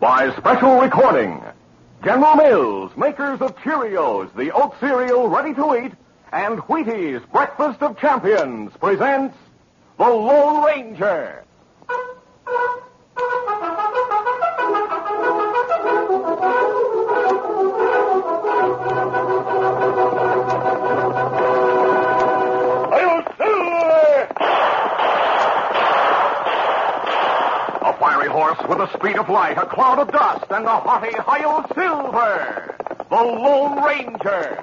By special recording, General Mills, makers of Cheerios, the oat cereal ready to eat, and Wheaties, breakfast of champions, presents The Lone Ranger. Horse with the speed of light, a cloud of dust, and the haughty Hi-Yo Silver, the Lone Ranger.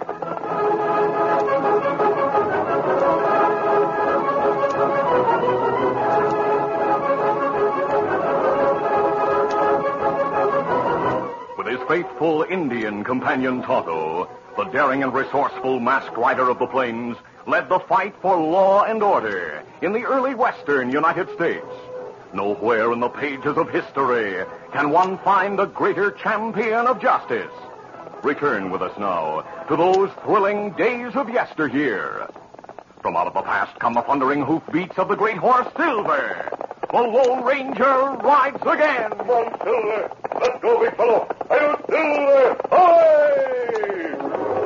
With his faithful Indian companion Tonto, the daring and resourceful masked rider of the plains led the fight for law and order in the early western United States. Nowhere in the pages of history can one find a greater champion of justice. Return with us now to those thrilling days of yesteryear. From out of the past come the thundering hoofbeats of the great horse Silver. The Lone Ranger rides again. Come on, Silver. Let's go, big fellow. Hi-yo, Silver. Hi!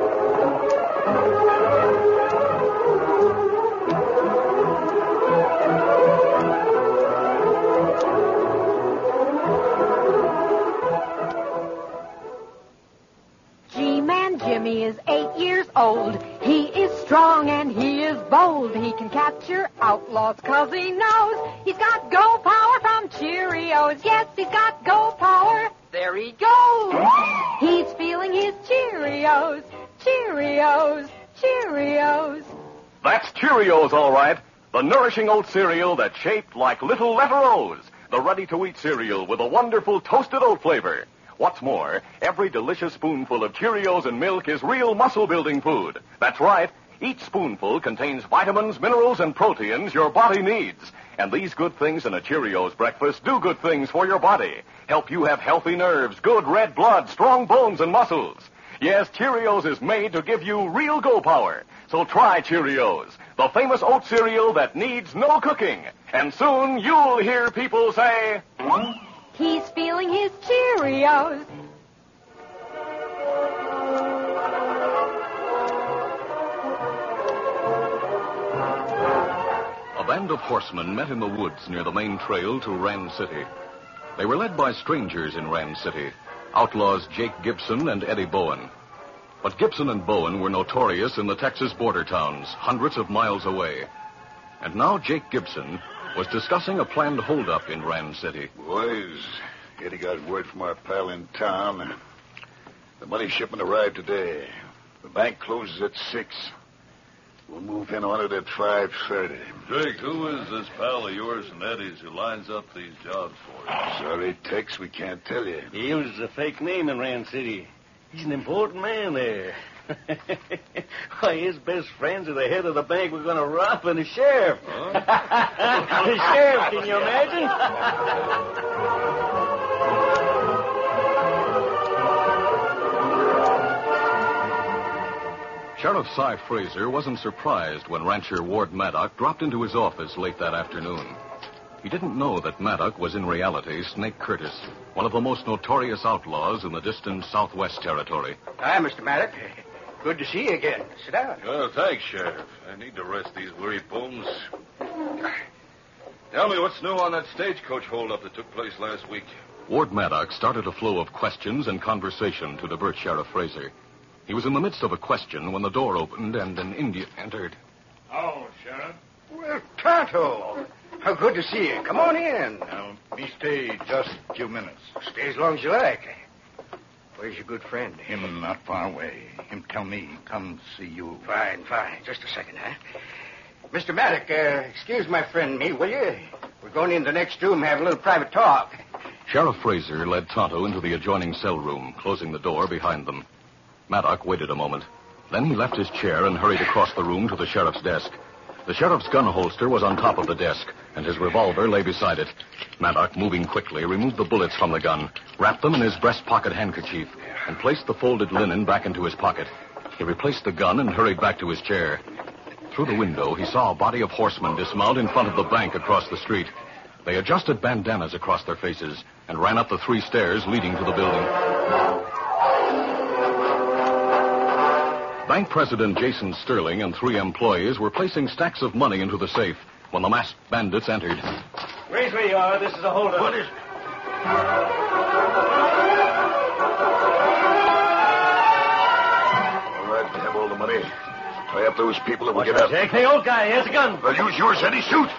Jimmy is 8 years old. He is strong and he is bold. He can capture outlaws 'cause he knows he's got go power from Cheerios. Yes, he's got go power. There he goes. He's feeling his Cheerios. Cheerios. Cheerios. That's Cheerios, all right. The nourishing oat cereal that's shaped like little letter O's. The ready-to-eat cereal with a wonderful toasted oat flavor. What's more, every delicious spoonful of Cheerios and milk is real muscle-building food. That's right. Each spoonful contains vitamins, minerals, and proteins your body needs. And these good things in a Cheerios breakfast do good things for your body. Help you have healthy nerves, good red blood, strong bones, and muscles. Yes, Cheerios is made to give you real go power. So try Cheerios, the famous oat cereal that needs no cooking. And soon you'll hear people say... He's feeling his Cheerios. A band of horsemen met in the woods near the main trail to Rand City. They were led by strangers in Rand City, outlaws Jake Gibson and Eddie Bowen. But Gibson and Bowen were notorious in the Texas border towns, hundreds of miles away. And now Jake Gibson was discussing a planned holdup in Rand City. Boys, Eddie got word from our pal in town. The money shipment arrived today. The bank closes at 6. We'll move in on it at 5:30. Jake, who is this pal of yours and Eddie's who lines up these jobs for you? Sorry, Tex, we can't tell you. He uses a fake name in Rand City. He's an important man there. Why, his best friends are the head of the bank we're going to rob and the sheriff. Huh? The sheriff, can you imagine? Sheriff Cy Fraser wasn't surprised when rancher Ward Maddock dropped into his office late that afternoon. He didn't know that Maddock was in reality Snake Curtis, one of the most notorious outlaws in the distant Southwest Territory. Hi, Mr. Maddock. Good to see you again. Sit down. Well, thanks, Sheriff. I need to rest these weary bones. Tell me what's new on that stagecoach holdup that took place last week. Ward Maddock started a flow of questions and conversation to divert Sheriff Fraser. He was in the midst of a question when the door opened and an Indian entered. Oh, Sheriff. Well, Tonto, how good to see you. Come on in. Now, me stay just a few minutes. Stay as long as you like. Where's your good friend? Him not far away. Him tell me come see you. Fine. Just a second, huh? Mr. Maddock, excuse my friend me, will you? We're going in the next room and have a little private talk. Sheriff Fraser led Tonto into the adjoining cell room, closing the door behind them. Maddock waited a moment. Then he left his chair and hurried across the room to the sheriff's desk. The sheriff's gun holster was on top of the desk, and his revolver lay beside it. Maddock, moving quickly, removed the bullets from the gun, wrapped them in his breast pocket handkerchief, and placed the folded linen back into his pocket. He replaced the gun and hurried back to his chair. Through the window, he saw a body of horsemen dismount in front of the bank across the street. They adjusted bandanas across their faces, and ran up the 3 stairs leading to the building. Bank President Jason Sterling and 3 employees were placing stacks of money into the safe when the masked bandits entered. Raise where you are. This is a holdup. What is... All right, we have all the money. Tie up those people and we'll get out. Jack, hey, old guy, here's a gun. Well, use yours, Eddie. Shoot.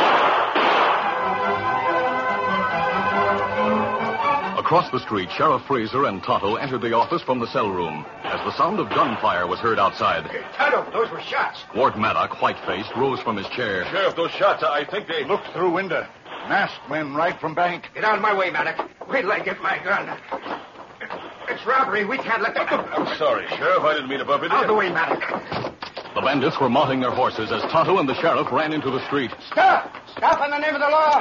Across the street, Sheriff Fraser and Tonto entered the office from the cell room as the sound of gunfire was heard outside. Hey, Tonto, those were shots. Ward Maddock, white-faced, rose from his chair. Sheriff, those shots, I think they... Look through window. Masked men right from bank. Get out of my way, Maddock. Wait till I get my gun. It's robbery. We can't let them... I'm sorry, Sheriff. I didn't mean to bump into Out you. of the way, Maddock. The bandits were mounting their horses as Tonto and the sheriff ran into the street. Stop! Stop in the name of the law!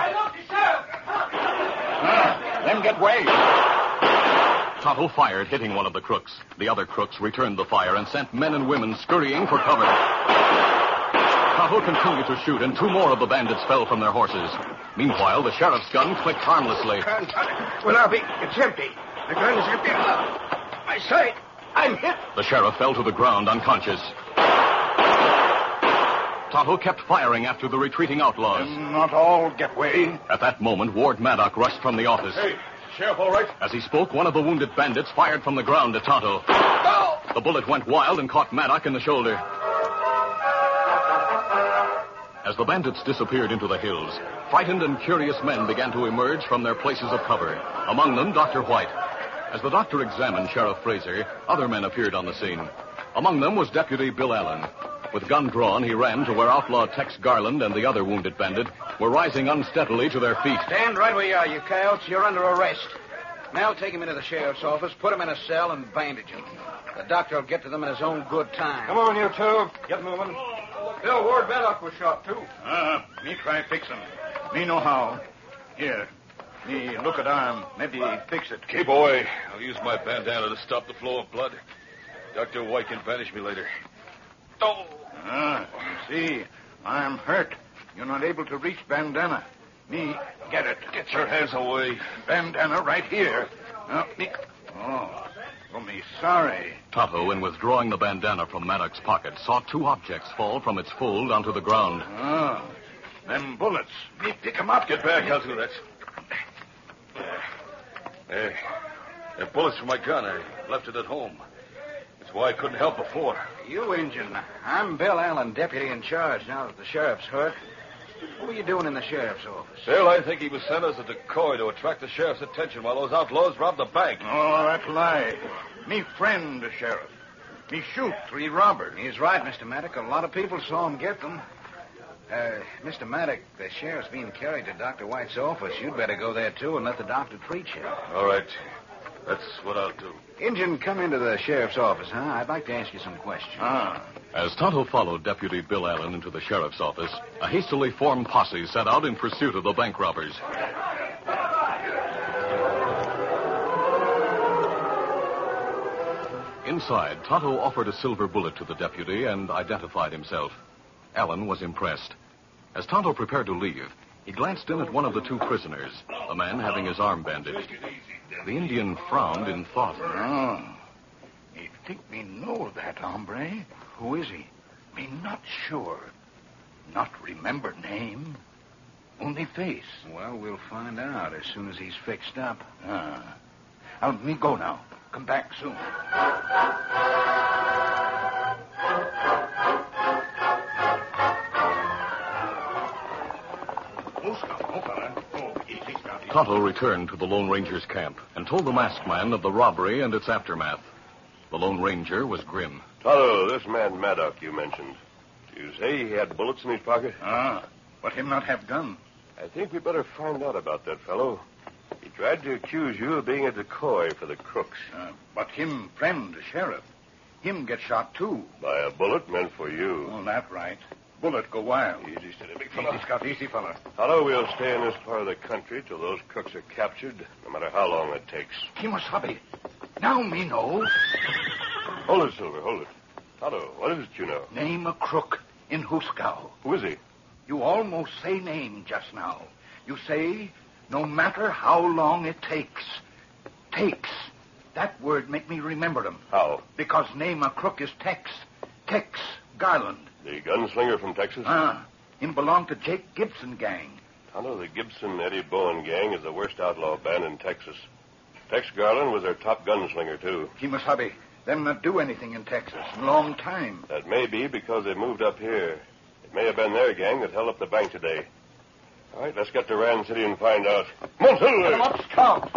Them get way. Tonto fired, hitting one of the crooks. The other crooks returned the fire and sent men and women scurrying for cover. Tonto continued to shoot, and 2 more of the bandits fell from their horses. Meanwhile, the sheriff's gun clicked harmlessly. Well, I'll be... It's empty. The gun is empty. My sight. I'm hit. The sheriff fell to the ground unconscious. Tonto kept firing after the retreating outlaws. Not all get way. At that moment, Ward Maddock rushed from the office. Hey, Sheriff, all right? As he spoke, one of the wounded bandits fired from the ground at Tonto. The bullet went wild and caught Maddock in the shoulder. As the bandits disappeared into the hills, frightened and curious men began to emerge from their places of cover. Among them, Dr. White. As the doctor examined Sheriff Fraser, other men appeared on the scene. Among them was Deputy Bill Allen. With gun drawn, he ran to where outlaw Tex Garland and the other wounded bandit were rising unsteadily to their feet. Stand right where you are, you coyotes. You're under arrest. Now take him into the sheriff's office, put him in a cell, and bandage him. The doctor will get to them in his own good time. Come on, you 2. Get moving. Bill, Ward Maddock was shot, too. Me try fix him. Me know how. Here. Me look at arm. Maybe fix it. Keep away. I'll use my bandana to stop the flow of blood. Dr. White can banish me later. Oh! You see, I'm hurt. You're not able to reach bandana. Me, get it. Get your hands away. Bandana right here. Me... Oh, me sorry. Tonto, in withdrawing the bandana from Maddock's pocket, saw 2 objects fall from its fold onto the ground. Them bullets. Me pick 'em up. Get back, I'll do that. Hey, they're bullets from my gun. I left it at home. That's why I couldn't help before. You Injun. I'm Bill Allen, deputy in charge now that the sheriff's hurt. What were you doing in the sheriff's office? Bill, I think he was sent as a decoy to attract the sheriff's attention while those outlaws robbed the bank. Oh, that lie. Me friend, the sheriff. Me shoot 3 robbers. He's right, Mr. Maddock. A lot of people saw him get them. Mr. Maddock, the sheriff's being carried to Dr. White's office. You'd better go there, too, and let the doctor treat you. All right. That's what I'll do. Injun, come into the sheriff's office, huh? I'd like to ask you some questions. As Tonto followed Deputy Bill Allen into the sheriff's office, a hastily formed posse set out in pursuit of the bank robbers. Inside, Tonto offered a silver bullet to the deputy and identified himself. Allen was impressed. As Tonto prepared to leave, he glanced in at one of the 2 prisoners, a man having his arm bandaged. The Indian frowned in thought. Me think me know that hombre. Who is he? Me not sure. Not remember name. Only face. Well, we'll find out as soon as he's fixed up. I'll me go now. Come back soon. Tonto returned to the Lone Ranger's camp and told the masked man of the robbery and its aftermath. The Lone Ranger was grim. Tonto, this man Maddock you mentioned. You say he had bullets in his pocket? But him not have gun. I think we better find out about that fellow. He tried to accuse you of being a decoy for the crooks. But him friend, the sheriff, him get shot too. By a bullet meant for you. Oh, that right. Bullet go wild. Easy, steady, big fella. Easy, Scott, easy, fella. Tonto, we'll stay in this part of the country till those crooks are captured, no matter how long it takes. Kimosabe. Now me know. Hold it, Silver, hold it. Tonto, what is it you know? Name a crook in Huskow. Who is he? You almost say name just now. You say No matter how long it takes. Takes. That word make me remember him. How? Because name of crook is Tex. Tex Garland. The gunslinger from Texas? Him belong to Jake Gibson gang. Tonto, the Gibson-Eddie Bowen gang is the worst outlaw band in Texas. Tex Garland was their top gunslinger, too. Kimasabi, them not do anything in Texas in long time. That may be because they moved up here. It may have been their gang that held up the bank today. All right, let's get to Rand City and find out. Come on, Silver! Get 'em up, Scout.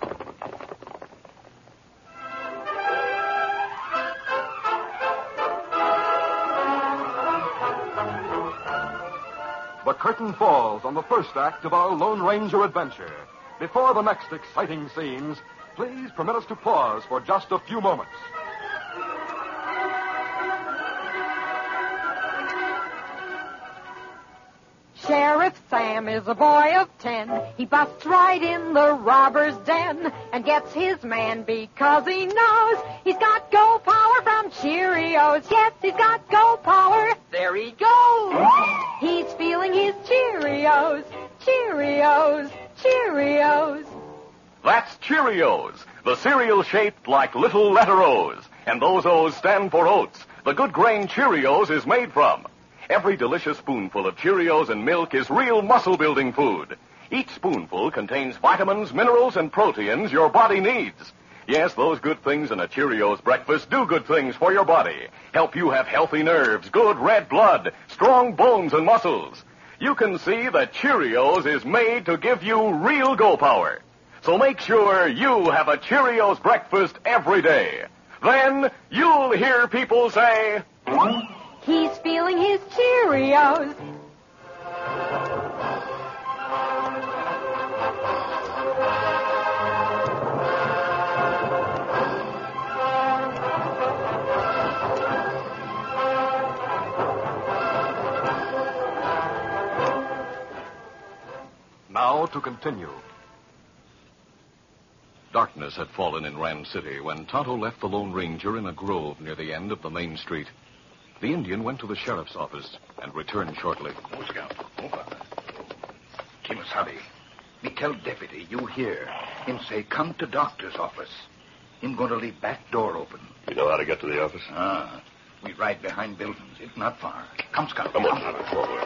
The curtain falls on the first act of our Lone Ranger adventure. Before the next exciting scenes, please permit us to pause for just a few moments. Sheriff Sam is a boy of 10. He busts right in the robber's den and gets his man because he knows he's got go power from Cheerios. Yes, he's got go power. There he goes. He's feeling his Cheerios. Cheerios. Cheerios. That's Cheerios, the cereal shaped like little letter O's. And those O's stand for oats. The good grain Cheerios is made from. Every delicious spoonful of Cheerios and milk is real muscle-building food. Each spoonful contains vitamins, minerals, and proteins your body needs. Yes, those good things in a Cheerios breakfast do good things for your body. Help you have healthy nerves, good red blood, strong bones and muscles. You can see that Cheerios is made to give you real go power. So make sure you have a Cheerios breakfast every day. Then you'll hear people say, He's feeling his Cheerios. Now to continue. Darkness had fallen in Rand City when Tonto left the Lone Ranger in a grove near the end of the main street. The Indian went to the sheriff's office and returned shortly. Oh, Scout. Kimasabi, me tell deputy you here. Him say come to doctor's office. Him going to leave back door open. You know how to get to the office? We ride behind buildings. It's not far. Come, Scout. Come on, forward.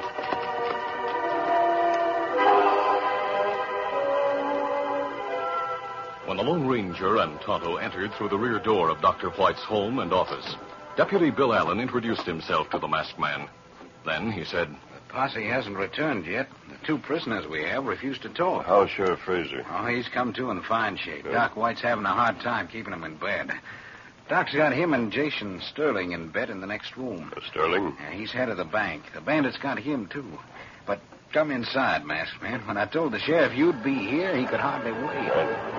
When the Lone Ranger and Tonto entered through the rear door of Dr. White's home and office, Deputy Bill Allen introduced himself to the masked man. Then he said, The posse hasn't returned yet. The two prisoners we have refuse to talk. How's Sheriff Fraser? Oh, he's come to in fine shape. Good. Doc White's having a hard time keeping him in bed. Doc's got him and Jason Sterling in bed in the next room. Sterling? Yeah, he's head of the bank. The bandits got him, too. But come inside, masked man. When I told the sheriff you'd be here, he could hardly wait.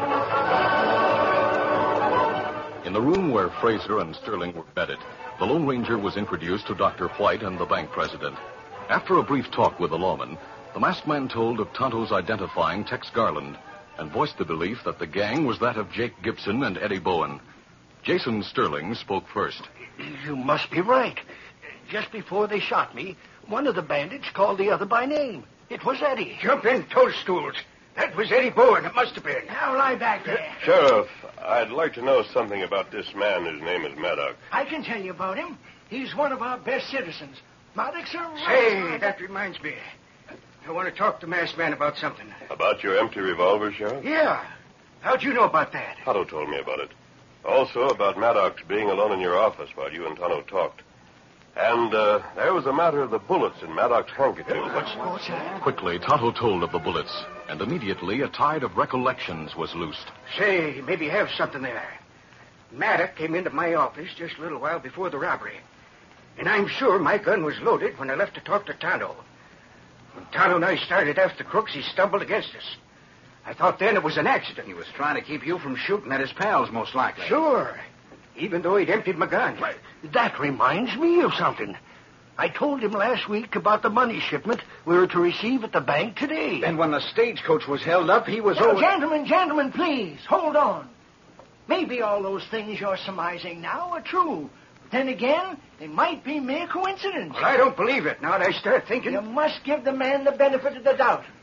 In the room where Fraser and Sterling were bedded, the Lone Ranger was introduced to Dr. White and the bank president. After a brief talk with the lawman, the masked man told of Tonto's identifying Tex Garland and voiced the belief that the gang was that of Jake Gibson and Eddie Bowen. Jason Sterling spoke first. You must be right. Just before they shot me, one of the bandits called the other by name. It was Eddie. Jump in, toadstools. That was Eddie Bowen. It must have been. Now lie back there. Sheriff, I'd like to know something about this man whose name is Maddox. I can tell you about him. He's one of our best citizens. Maddox, Say, that reminds me. I want to talk to Masked Man about something. About your empty revolver, Sheriff? Yeah. How'd you know about that? Tonto told me about it. Also about Maddox being alone in your office while you and Tonto talked. And there was a matter of the bullets in Maddox's handkerchief. What's that? Quickly, Tonto told of the bullets, and immediately a tide of recollections was loosed. Say, maybe you have something there. Maddox came into my office just a little while before the robbery. And I'm sure my gun was loaded when I left to talk to Tonto. When Tonto and I started after crooks, he stumbled against us. I thought then it was an accident. He was trying to keep you from shooting at his pals, most likely. Sure. Even though he'd emptied my gun. That reminds me of something. I told him last week about the money shipment we were to receive at the bank today. And when the stagecoach was held up, he was Now, over... Gentlemen, please, hold on. Maybe all those things you're surmising now are true. Then again, they might be mere coincidence. Well, I don't believe it. Now that I start thinking... You must give the man the benefit of the doubt.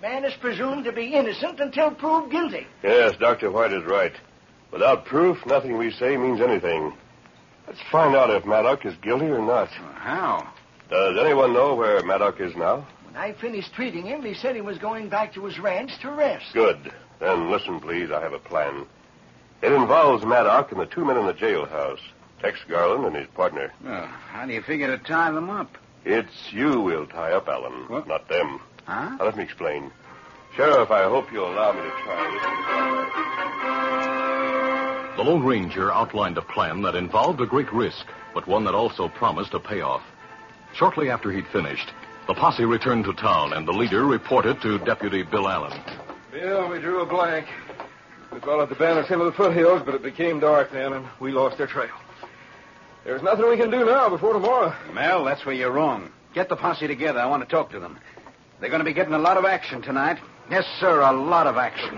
Man is presumed to be innocent until proved guilty. Yes, Dr. White is right. Without proof, nothing we say means anything. Let's find out if Maddox is guilty or not. How? Does anyone know where Maddox is now? When I finished treating him, he said he was going back to his ranch to rest. Good. Then listen, please. I have a plan. It involves Maddox and the 2 men in the jailhouse, Tex Garland and his partner. Well, how do you figure to tie them up? It's you we'll tie up, Alan, What? not them. Huh? Now, let me explain. Sheriff, I hope you'll allow me to try this. The Lone Ranger outlined a plan that involved a great risk, but one that also promised a payoff. Shortly after he'd finished, the posse returned to town, and the leader reported to Deputy Bill Allen. Bill, we drew a blank. We followed the band into the foothills, but it became dark then, and we lost their trail. There's nothing we can do now before tomorrow. Mel, that's where you're wrong. Get the posse together. I want to talk to them. They're going to be getting a lot of action tonight. Yes, sir, a lot of action.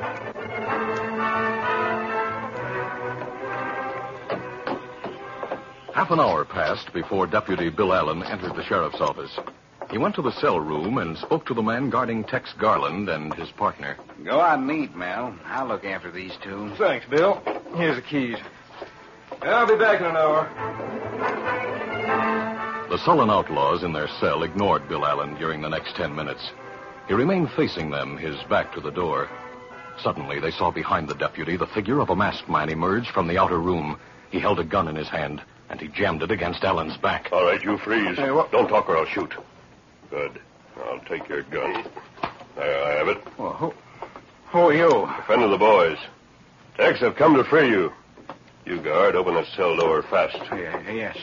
Half an hour passed before Deputy Bill Allen entered the sheriff's office. He went to the cell room and spoke to the man guarding Tex Garland and his partner. Go out and eat, Mel. I'll look after these two. Thanks, Bill. Here's the keys. I'll be back in an hour. The sullen outlaws in their cell ignored Bill Allen during the next 10 minutes. He remained facing them, his back to the door. Suddenly, they saw behind the deputy the figure of a masked man emerge from the outer room. He held a gun in his hand, and he jammed it against Allen's back. All right, you freeze. Hey, what? Don't talk or I'll shoot. Good. I'll take your gun. There, I have it. Well, who are you? A friend of the boys. Tex, I've come to free you. You guard, open the cell door fast. Yes.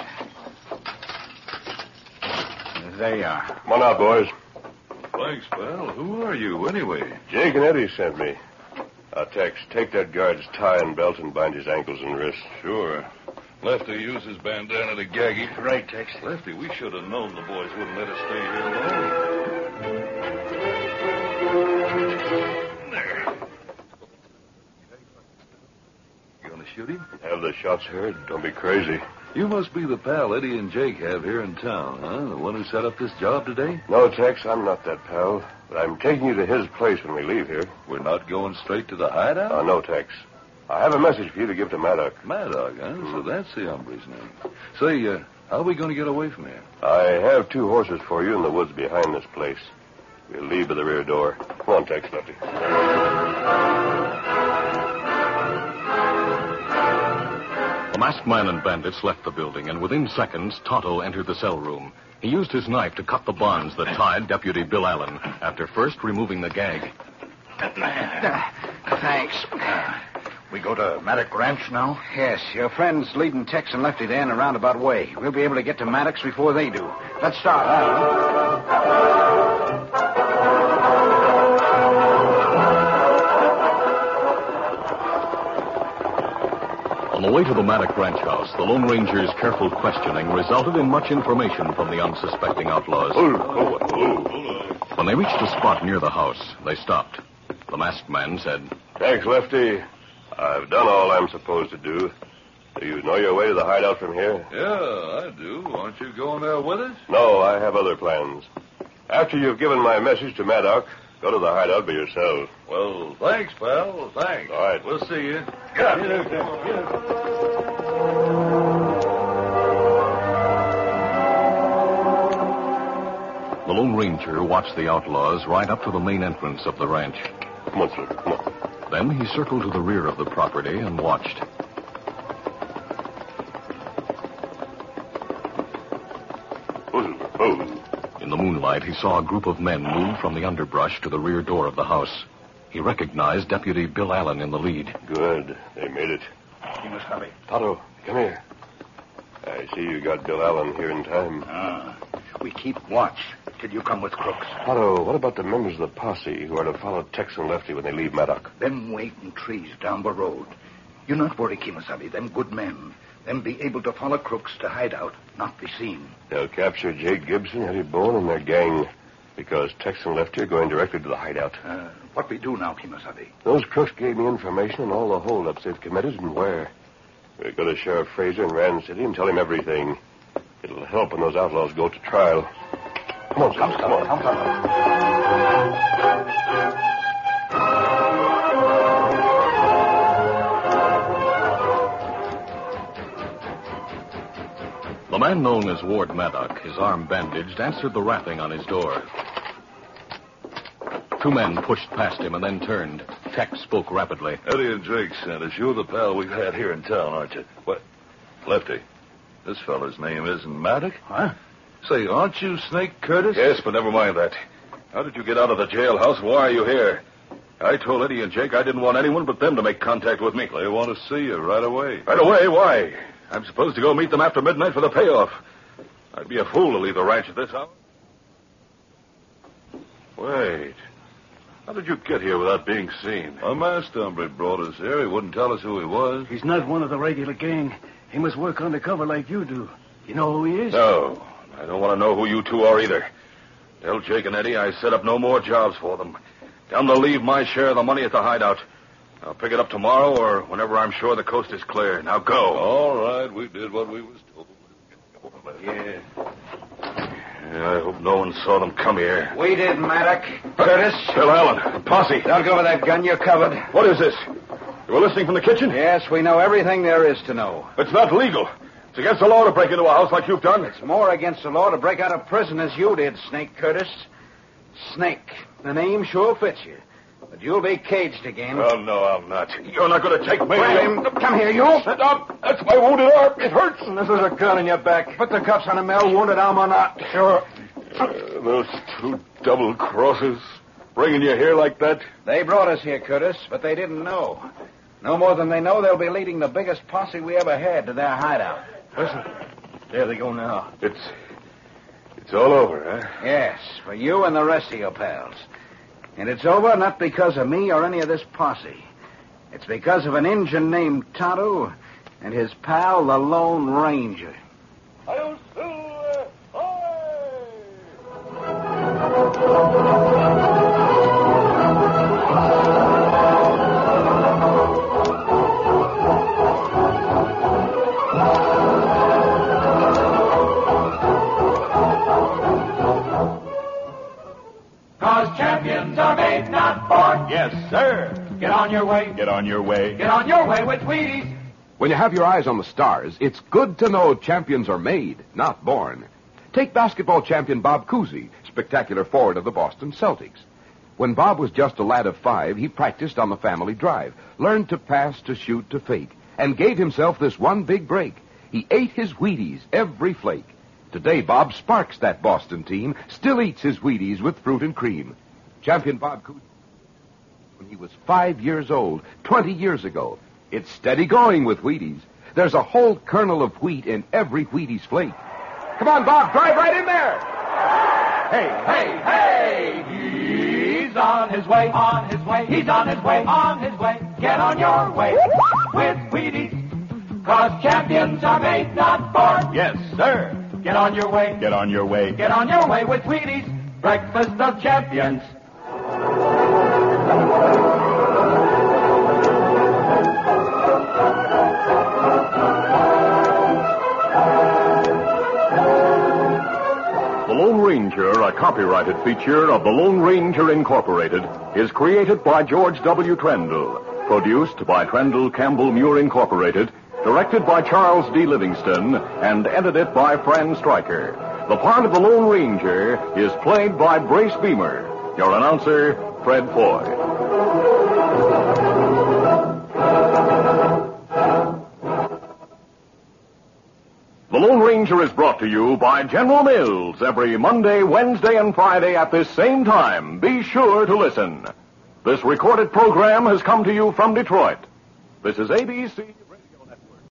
There you are. Come on out, boys. Thanks, pal. Who are you, anyway? Jake and Eddie sent me. Tex, take that guard's tie and belt and bind his ankles and wrists. Sure. Lefty used his bandana to gag him. Right, Tex. Lefty, we should have known the boys wouldn't let us stay here alone. There. You gonna shoot him? Have the shots heard? Don't be crazy. You must be the pal Eddie and Jake have here in town, huh? The one who set up this job today? No, Tex, I'm not that pal. But I'm taking you to his place when we leave here. We're not going straight to the hideout? No, Tex. I have a message for you to give to Maddox. Maddox, huh? So that's the hombre's name. Say, how are we going to get away from here? I have 2 horses for you in the woods behind this place. We'll leave by the rear door. Come on, Tex, Lefty. The masked man and bandits left the building, and within seconds, Tonto entered the cell room. He used his knife to cut the bonds that tied Deputy Bill Allen, after first removing the gag. Thanks. We go to Maddox Ranch now? Yes, your friend's leading Tex and Lefty there in a roundabout way. We'll be able to get to Maddox before they do. Let's start, On the way to the Maddox Ranch house, the Lone Ranger's careful questioning resulted in much information from the unsuspecting outlaws. When they reached a spot near the house, they stopped. The masked man said, Thanks, Lefty. I've done all I'm supposed to do. Do you know your way to the hideout from here? Yeah, I do. Aren't you going there with us? No, I have other plans. After you've given my message to Maddox, go to the hideout by yourself. Well, thanks, pal. Thanks. All right. We'll see you. Get up. The Lone Ranger watched the outlaws right up to the main entrance of the ranch. Come on, sir. Come on. Then he circled to the rear of the property and watched. In the moonlight, he saw a group of men move from the underbrush to the rear door of the house. He recognized Deputy Bill Allen in the lead. Good. They made it. He must have it. Tonto, come here. I see you got Bill Allen here in time. We keep watch till you come with Crooks. Tonto, what about the members of the posse who are to follow Tex and Lefty when they leave Maddox? Them waiting trees down the road. You not worry, Kimasabi. Them good men. Them be able to follow Crooks to hideout, not be seen. They'll capture Jake Gibson, Eddie Bone, and their gang. Because Tex and Lefty are going directly to the hideout. What we do now, Kimasabi? Those crooks gave me information on all the holdups they've committed and where. We'll go to Sheriff Fraser in Rand City and tell him everything. It'll help when those outlaws go to trial. Come Come on. The man known as Ward Maddock, his arm bandaged, answered the rapping on his door. Two men pushed past him and then turned. Tex spoke rapidly. Eddie and Jake sent us. You're the pal we've had here in town, aren't you? What? Lefty, this fella's name isn't Maddock? Huh? Say, aren't you Snake Curtis? Yes, but never mind that. How did you get out of the jailhouse? Why are you here? I told Eddie and Jake I didn't want anyone but them to make contact with me. They want to see you right away. Right away? Why? I'm supposed to go meet them after midnight for the payoff. I'd be a fool to leave the ranch at this hour. Wait. How did you get here without being seen? A masked hombre brought us here. He wouldn't tell us who he was. He's not one of the regular gang. He must work undercover like you do. You know who he is? No. I don't want to know who you two are either. Tell Jake and Eddie I set up no more jobs for them. Tell them to leave my share of the money at the hideout. I'll pick it up tomorrow or whenever I'm sure the coast is clear. Now go. All right, we did what we was told. Yeah, I hope no one saw them come here. We did, Maddock. Curtis. Bill Allen, posse. Don't go with that gun. You're covered. What is this? You were listening from the kitchen? Yes, we know everything there is to know. It's not legal. It's against the law to break into a house like you've done. It's more against the law to break out of prison as you did, Snake Curtis. Snake. The name sure fits you. But you'll be caged again. Oh, no, I'm not. You're not going to take me. Come here, you. Sit up. That's my wounded arm. It hurts. This is a gun in your back. Put the cuffs on him, Mel. Wounded arm or not. Sure. Those two double crosses bringing you here like that? They brought us here, Curtis, but they didn't know. No more than they know, they'll be leading the biggest posse we ever had to their hideout. Listen. There they go now. It's all over, huh? Yes, for you and the rest of your pals. And it's over not because of me or any of this posse. It's because of an Injun named Tonto and his pal, the Lone Ranger. Yes, sir. Get on your way. Get on your way. Get on your way with Wheaties. When you have your eyes on the stars, it's good to know champions are made, not born. Take basketball champion Bob Cousy, spectacular forward of the Boston Celtics. When Bob was just a lad of 5, he practiced on the family drive, learned to pass, to shoot, to fake, and gave himself this one big break. He ate his Wheaties, every flake. Today, Bob sparks that Boston team, still eats his Wheaties with fruit and cream. Champion Bob Cousy, when he was 5 years old, 20 years ago. It's steady going with Wheaties. There's a whole kernel of wheat in every Wheaties flake. Come on, Bob, drive right in there. Hey, hey, hey! He's on his way, on his way. He's on his way, on his way. Get on your way with Wheaties. 'Cause champions are made, not born. Yes, sir. Get on your way. Get on your way. Get on your way with Wheaties. Breakfast of champions. The Lone Ranger, a copyrighted feature of the Lone Ranger Incorporated, is created by George W. Trendle, produced by Trendle Campbell Muir Incorporated, directed by Charles D. Livingston, and edited by Fran Stryker. The part of the Lone Ranger is played by Brace Beamer. Your announcer, Fred Foy. The Lone Ranger is brought to you by General Mills every Monday, Wednesday, and Friday at this same time. Be sure to listen. This recorded program has come to you from Detroit. This is ABC.